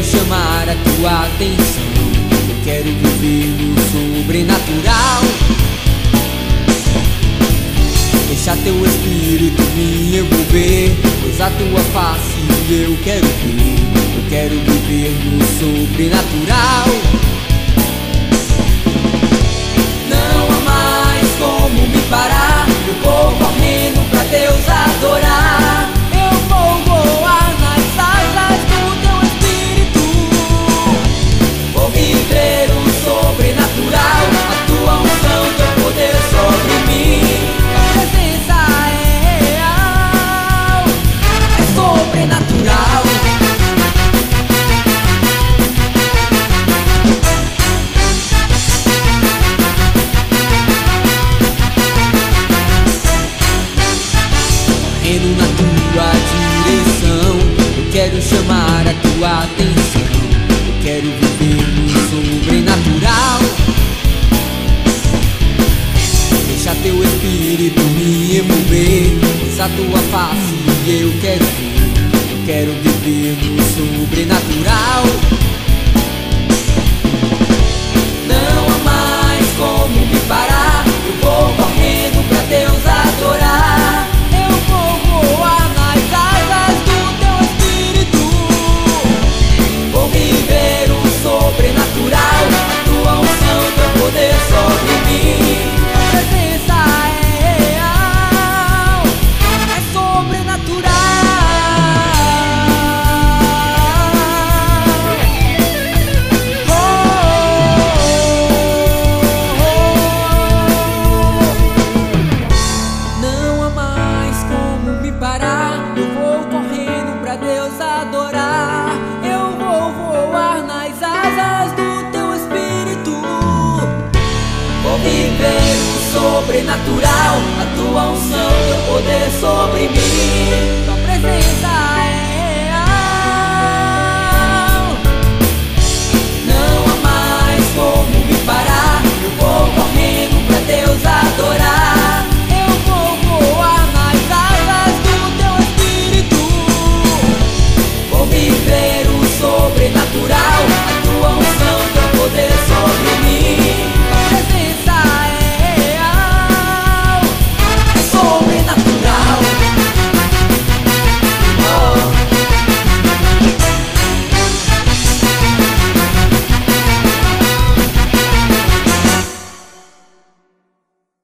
quero chamar a tua atenção. Eu quero viver no sobrenatural. Deixa teu espírito me envolver, pois a tua face eu quero ver. Eu quero viver no sobrenatural. Não há mais como me parar. Eu vou correndo pra Deus adorar. Eu vou voar nas asas do teu espírito. Vou viver o sobrenatural. A tua unção, teu poder sobre mim. Sobrenatural. Correndo na tua direção, eu quero chamar a tua atenção. Eu quero viver no sobrenatural. Deixa teu espírito me envolver, pois a tua face eu quero ver. Eu quero viver no sobrenatural. Não há mais como me parar. Eu vou correndo pra Deus adorar. Eu vou voar nas asas do teu espírito. Vou viver o sobrenatural. A tua unção, teu poder sobre mim. A presença é real, é sobrenatural. Viver o sobrenatural, a tua unção, teu poder sobre mim. Tua presença